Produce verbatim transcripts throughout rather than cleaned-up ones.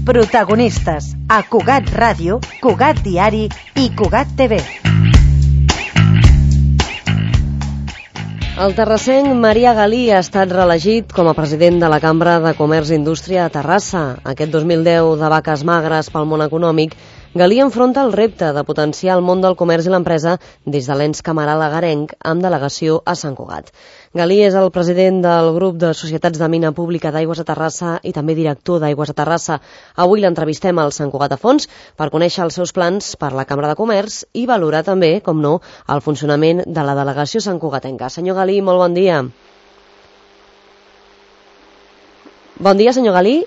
Protagonistes a Cugat Ràdio, Cugat Diari i Cugat T V. El terrassenc Marià Galí ha estat reelegit com a president de la Cambra de Comerç i Indústria a Terrassa. Aquest dos mil deu, de vaques magres pel món econòmic, Galí enfronta el repte de potenciar el món del comerç i l'empresa des de l'ens cameral agarenc amb delegació a Sant Cugat. Galí és el president del grup de societats de mina pública d'Aigües a Terrassa i també director d'Aigües a Terrassa. Avui l'entrevistem al Sant Cugat a fons per conèixer els seus plans per la Cambra de Comerç i valorar també, com no, el funcionament de la delegació santcugatenca. Senyor Galí, molt bon dia. Bon dia, senyor Galí.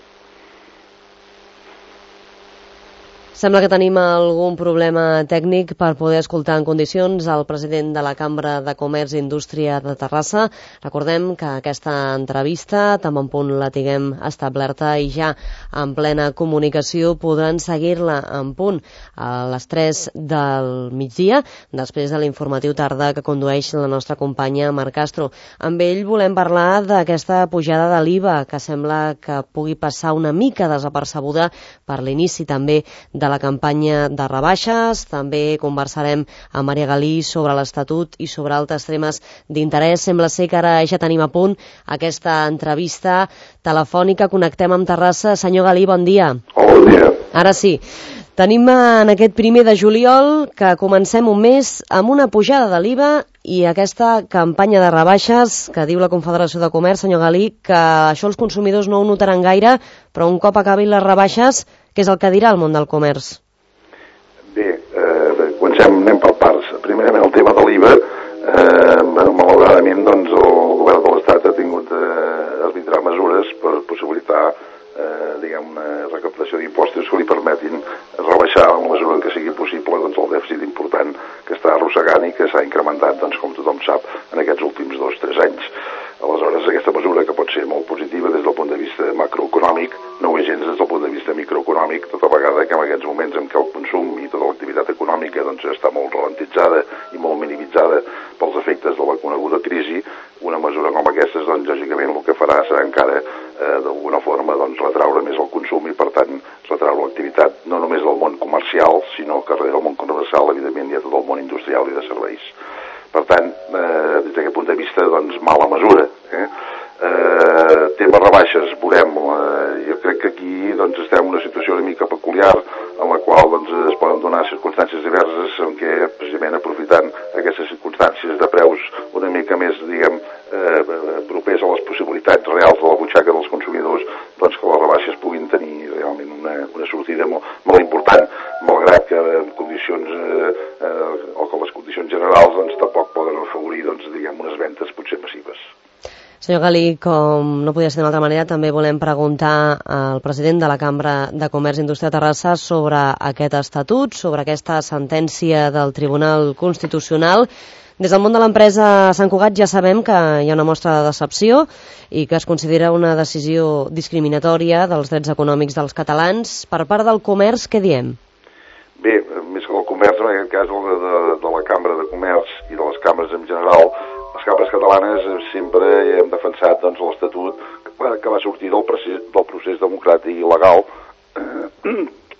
Sembla que tenim algun problema tècnic per poder escoltar en condicions el president de la Cambra de Comerç i Indústria de Terrassa. Recordem que aquesta entrevista, tan bon punt la tinguem establerta i ja en plena comunicació, podran seguir-la en punt a les tres del migdia, després de l'informatiu tarda que condueix la nostra companya Marc Castro. Amb ell volem parlar d'aquesta pujada de l'I V A, que sembla que pugui passar una mica desapercebuda per l'inici també de la campanya de rebaixes. També conversarem amb Marià Galí sobre l'Estatut i sobre altres temes d'interès. Sembla ser que ara ja tenim a punt aquesta entrevista telefònica. Connectem amb Terrassa. Senyor Galí, bon dia. Bon dia. Ara sí. Tenim en aquest primer de juliol que comencem un mes amb una pujada de l'I V A i aquesta campanya de rebaixes que diu la Confederació de Comerç, senyor Galí, que això els consumidors no ho notaran gaire, però un cop acabin les rebaixes, què és el que dirà el món del comerç? Bé, eh, comencem, anem per parts. Primerament el tema de l'I V A. Eh, malauradament, doncs, el govern de l'Estat ha tingut eh, arbitrar mesures per possibilitar eh, diguem, una recaptació d'impostos que li permetin rebaixar en la mesura en què sigui possible doncs, el dèficit important que està arrossegant i que s'ha incrementat, doncs, com tothom sap, en aquests últims dos o tres anys. Aleshores, aquesta mesura, que pot ser molt positiva des del punt de vista macroeconòmic, no ho és gens des del punt de vista microeconòmic, tota vegada que en aquests moments en què el consum i tota l'activitat econòmica doncs, està molt ralentitzada i molt minimitzada pels efectes de la coneguda crisi, una mesura com aquesta, doncs, lògicament, el que farà serà encara, eh, d'alguna forma, doncs, retraure més el consum i, per tant, retraure l'activitat no només del món comercial, sinó que darrere del món comercial, evidentment, hi ha tot el món industrial i de serveis. Per tant, eh, des d'aquest punt de vista, doncs, mala mesura. Eh? Eh, tema rebaixes, veurem, eh, jo crec que aquí doncs, estem en una situació una mica peculiar en la qual doncs, es poden donar circumstàncies diverses en què, precisament aprofitant aquestes circumstàncies de preus una mica més, diguem, eh, propers a les possibilitats reals de la butxaca dels consumidors, doncs que les rebaixes puguin tenir realment una, una sortida molt, molt important, malgrat que en condicions eh, eh, o que les condicions generals doncs, tampoc poden afavorir doncs, diguem, unes ventes potser massives. Senyor Galí, com no podia ser d'una altra manera, també volem preguntar al president de la Cambra de Comerç i Indústria de Terrassa sobre aquest estatut, sobre aquesta sentència del Tribunal Constitucional. Des del món de l'empresa a Sant Cugat ja sabem que hi ha una mostra de decepció i que es considera una decisió discriminatòria dels drets econòmics dels catalans. Per part del comerç, què diem? Bé, més que del comerç, en aquest cas de, de, de la Cambra de Comerç i de les cambres en general, les cambres catalanes sempre hem defensat doncs, l'Estatut que va sortir del procés, del procés democràtic i legal eh,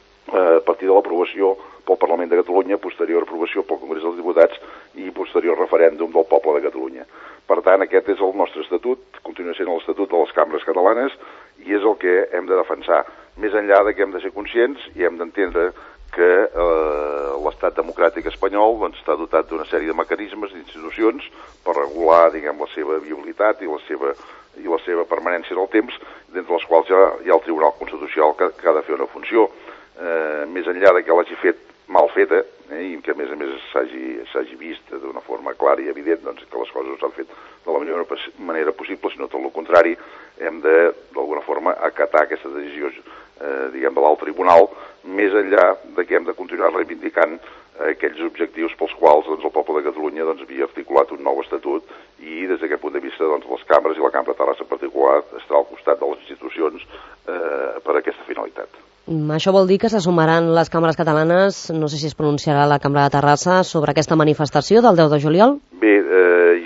a partir de l'aprovació pel Parlament de Catalunya, posterior aprovació pel Congrés dels Diputats i posterior referèndum del poble de Catalunya. Per tant, aquest és el nostre estatut, continua sent l'estatut de les cambres catalanes i és el que hem de defensar. Més enllà de que hem de ser conscients i hem d'entendre que eh, l'estat democràtic espanyol doncs, està dotat d'una sèrie de mecanismes, d'institucions, per regular diguem, la seva viabilitat i la seva, i la seva permanència en el temps, d'entre les quals ja hi ha el Tribunal Constitucional que, que ha de fer una funció. Eh, més enllà de que l'hagi fet mal feta, eh, i que a més a més s'hagi vist d'una forma clara i evident doncs, que les coses s'han fet de la millor manera possible, sinó tot el contrari, hem de, d'alguna forma, acatar aquesta decisió eh, diguem, de l'alt tribunal, més enllà de que hem de continuar reivindicant eh, aquells objectius pels quals doncs, el poble de Catalunya doncs, havia articulat un nou estatut i des d'aquest punt de vista doncs, les cambres i la Cambra de Terrassa en particular estarà al costat de les institucions eh, per a aquesta finalitat. Això vol dir que se sumaran les cambres catalanes, no sé si es pronunciarà la Cambra de Terrassa, sobre aquesta manifestació del deu de juliol? Bé, eh, jo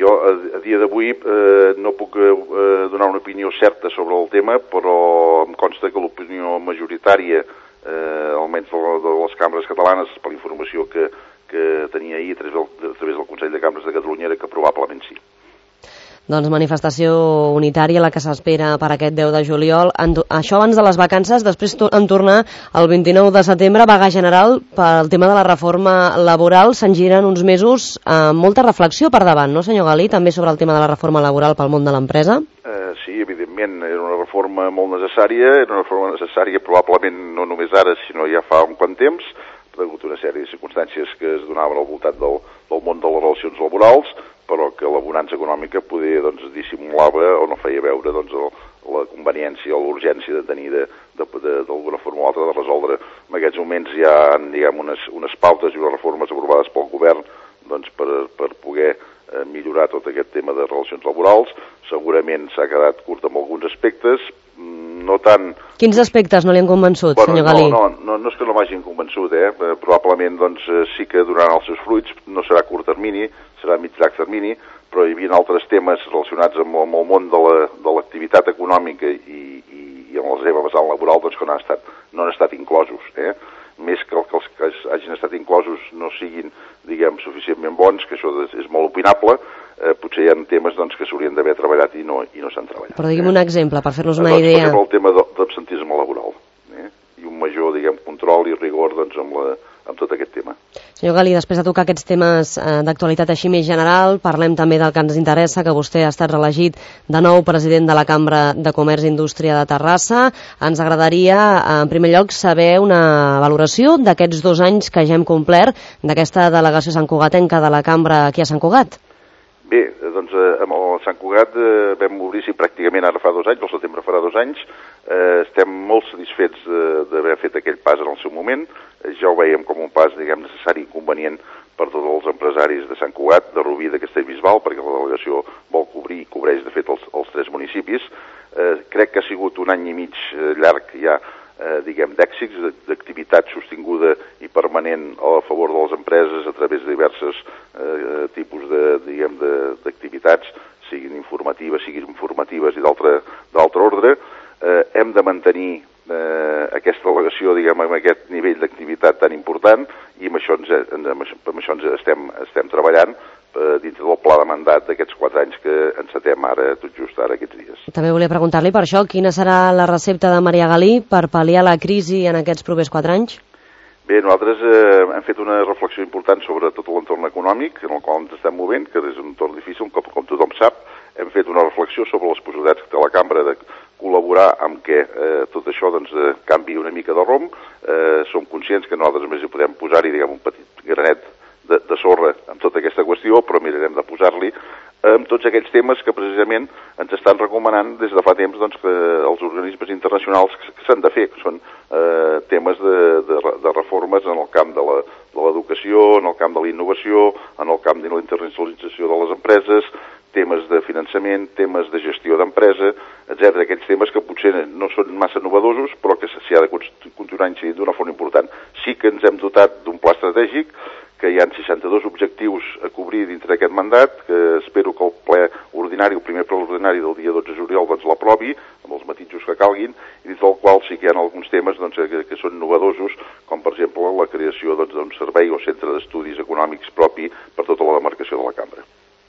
jo a, a dia d'avui eh, no puc eh, donar una opinió certa sobre el tema, però em consta que l'opinió majoritària, eh, almenys de, de les cambres catalanes, per la informació que, que tenia ahir a través, del, a través del Consell de Cambres de Catalunya, era que probablement sí. Doncs manifestació unitària la que s'espera per aquest deu de juliol. Això abans de les vacances, després en tornar el vint-i-nou de setembre, vaga general pel tema de la reforma laboral. Se'n giren uns mesos amb molta reflexió per davant, no, senyor Galí, també sobre el tema de la reforma laboral pel món de l'empresa? Eh, sí, evidentment, era una reforma molt necessària, era una reforma necessària probablement no només ara, sinó ja fa un quant temps, per una sèrie de circumstàncies que es donaven al voltant del, del món de les relacions laborals, però que la bonança econòmica poder, doncs, dissimulava o no feia veure, doncs, el, la conveniència o l'urgència de tenir d'alguna forma o altra de resoldre. En aquests moments hi ha, diguem, unes, unes pautes i unes reformes aprovades pel govern, doncs, per, per poder eh, millorar tot aquest tema de relacions laborals. Segurament s'ha quedat curt en alguns aspectes, no tant... Quins aspectes no li han convençut, bueno, senyor Galí? No, no, no, no és que no m'hagin convençut, eh? Probablement, doncs, sí que donaran els seus fruits, no serà a curt termini, serà a mig llarg termini, però hi havia altres temes relacionats amb, amb el món de l'activitat la, econòmica i, i, i amb la seva vessant laboral, doncs, que no han estat, no han estat inclosos, eh? Més que, que els que hagin estat inclosos no siguin, diguem, suficientment bons, que això és molt opinable, eh, potser hi ha temes, doncs, que s'haurien d'haver treballat i no, i no s'han treballat. Però digui'm eh? un exemple, per fer-nos una doncs, idea. Per exemple, el tema d'absentisme laboral, eh? I un major, diguem, control i rigor, doncs, amb, la, amb tot aquest tema. Senyor Galí, després de tocar aquests temes eh, d'actualitat així més general, parlem també del que ens interessa, que vostè ha estat reelegit de nou president de la Cambra de Comerç i Indústria de Terrassa. Ens agradaria, en primer lloc, saber una valoració d'aquests dos anys que ja hem complert d'aquesta delegació santcugatenca de la Cambra aquí a Sant Cugat. Bé, doncs eh, amb el Sant Cugat eh, vam obrir, sí, pràcticament ara fa dos anys, el setembre farà dos anys. Eh, estem molt satisfets eh, d'haver fet aquell pas en el seu moment. Eh, ja ho veiem com un pas, diguem, necessari i convenient per tots els empresaris de Sant Cugat, de Rubí, de Castellbisbal, perquè la delegació vol cobrir i cobreix, de fet, els, els tres municipis. Eh, crec que ha sigut un any i mig eh, llarg ja, eh, diguem, d'èxits, d'activitat sostinguda i permanent a favor de les empreses a través de diversos eh, tipus de, diguem, d'activitats, siguin informatives, siguin informatives i d'altre ordre. Eh, hem de mantenir eh, aquesta delegació, diguem, amb aquest nivell d'activitat tan important i amb això, ens, amb això, amb això ens estem, estem treballant eh, dintre del pla de mandat d'aquests quatre anys que encetem ara, tot just ara, aquests dies. També volia preguntar-li per això, quina serà la recepta de Maria Galí per pal·liar la crisi en aquests propers quatre anys? Bé, nosaltres eh, hem fet una reflexió important sobre tot l'entorn econòmic en el qual ens estem movent, que és un entorn difícil, com, com tothom sap. Hem fet una reflexió sobre les possibilitats que té la Cambra de col·laborar amb què eh, tot això doncs, eh, canvi una mica de rumb. Eh, som conscients que nosaltres més hi podem posar-hi, diguem, un petit granet de, de sorra amb tota aquesta qüestió, però mirarem de posar-li amb tots aquells temes que precisament ens estan recomanant des de fa temps, doncs, que els organismes internacionals que, que s'han de fer, que són eh, temes de, de, de reformes en el camp de l'educació, en el camp de la innovació, en el camp de la internacionalització de les empreses, temes de finançament, temes de gestió d'empresa, etcètera. Aquells temes que potser no són massa novedosos, però que s'hi ha de continuar incidint d'una forma important. Sí que ens hem dotat d'un pla estratègic, que hi ha seixanta-dos objectius a cobrir dintre d'aquest mandat, que espero que el ple ordinari, el primer ple ordinari del dia dotze de juliol, doncs l'aprovi, amb els matisos que calguin, i dins del qual sí que hi ha alguns temes doncs, que, que són novedosos, com per exemple la creació d'un doncs, servei o centre d'estudis econòmics propi per tota la demarcació de la Cambra.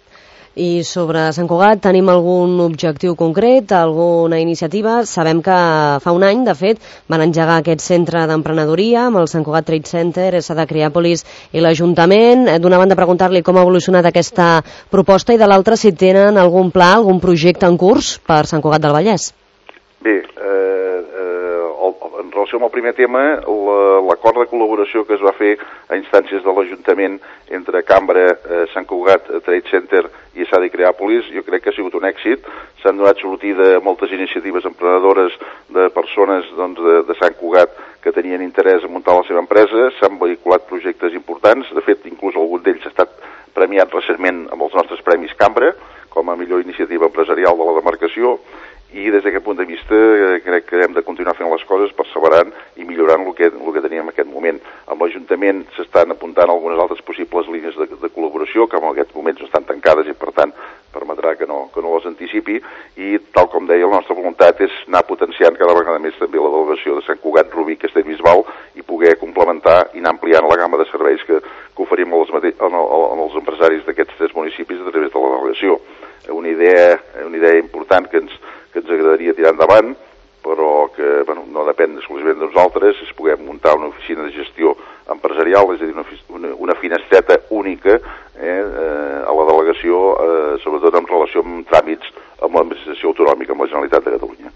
I sobre Sant Cugat tenim algun objectiu concret, alguna iniciativa? Sabem que fa un any, de fet, van engegar aquest centre d'emprenedoria amb el Sant Cugat Trade Center, S de Criàpolis i l'Ajuntament. D'una banda, preguntar-li com ha evolucionat aquesta proposta i de l'altra, si tenen algun pla, algun projecte en curs per Sant Cugat del Vallès. Bé, eh, eh, el, en relació amb el primer tema, l'acord de col·laboració que es va fer a instàncies de l'Ajuntament entre Cambra, eh, Sant Cugat Trade Center i S de Criàpolis, jo crec que ha sigut un èxit. S'han donat sortida a moltes iniciatives emprenedores de persones doncs, de, de Sant Cugat que tenien interès en muntar la seva empresa, s'han vehiculat projectes importants, de fet, inclús algun d'ells ha estat premiat recentment amb els nostres premis Cambra, com a millor iniciativa empresarial de la demarcació, i des d'aquest punt de vista eh, crec que hem de continuar fent les coses perseverant i millorant el que, el que teníem en aquest moment. Amb l'Ajuntament s'estan apuntant algunes altres possibles línies de, de col·laboració que en aquests moments no estan tancades i per tant permetrà que no, que no les anticipi, i tal com deia, la nostra voluntat és anar potenciant cada vegada més també la delegació de Sant Cugat, Rubí, Castellbisbal i poder complementar i anar ampliant la gamma de serveis que, que oferim als, en, en els empresaris d'aquests tres municipis a través de la delegació. Una idea, una idea important que ens, que ens agradaria tirar endavant, però que bueno, no depèn exclusivament de nosaltres, és poder muntar una oficina de gestió empresarial, és a dir, una, una, una finestreta única eh, eh, a la delegació, eh, sobretot en relació amb tràmits amb l'administració autonòmica, amb la Generalitat de Catalunya.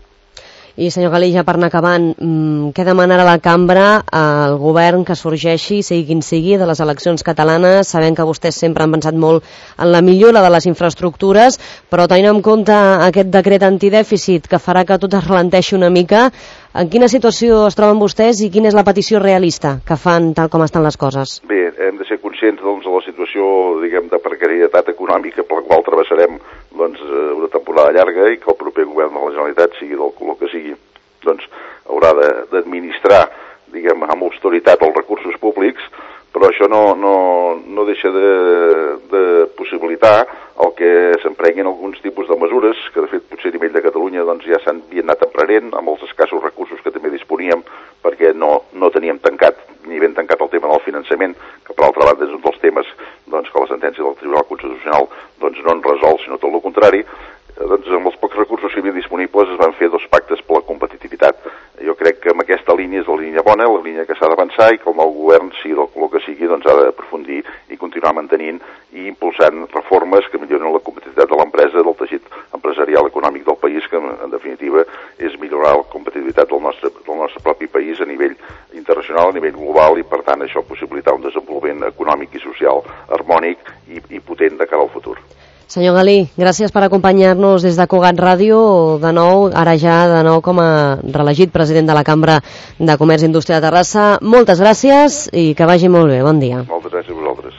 I, senyor Galí, ja per anar acabant, què demanarà la cambra al govern que sorgeixi, sigui quin sigui, de les eleccions catalanes, sabent que vostès sempre han pensat molt en la millora de les infraestructures, però tenint en compte aquest decret antidèficit que farà que tot es ralenteixi una mica, en quina situació es troben vostès i quina és la petició realista que fan tal com estan les coses? Bé, hem de ser conscients doncs, de la situació, diguem, de precarietat econòmica per la qual travessarem doncs, una temporada llarga i que el proper govern de la Generalitat, sigui del color que sigui, doncs haurà d'administrar, diguem, amb austeritat els recursos públics, però això no, no, no deixa de, de possibilitar el que s'emprenguin alguns tipus de mesures que, de fet, potser a nivell de Catalunya doncs, ja s'han anat emprenent amb els escassos recursos que també disponíem, perquè no, no teníem tancat, ni ben tancat el tema del finançament, que per altra banda és un dels temes doncs, que la sentència del Tribunal Constitucional doncs, no en resol, sinó tot el contrari. Doncs, amb els pocs recursos que hi havia disponibles es van fer dos pactes per la competitivitat. Jo crec que amb aquesta línia és la línia bona, la línia que s'ha d'avançar i que el nou govern, sigui del color que sigui, doncs ha d'aprofundir i continuar mantenint i impulsant reformes que milloren la competitivitat de l'empresa, del teixit empresarial econòmic del país, que en definitiva és millorar la competitivitat del nostre, del nostre propi país a nivell internacional, a nivell global, i per tant això possibilitar un desenvolupament econòmic i social harmònic i, i potent de cara al futur. Senyor Galí, gràcies per acompanyar-nos des de Cugat Ràdio, de nou, ara ja de nou com a reelegit president de la Cambra de Comerç i Indústria de Terrassa. Moltes gràcies i que vagi molt bé. Bon dia. Moltes gràcies a vosaltres.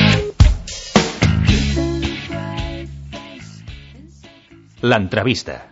L'entrevista.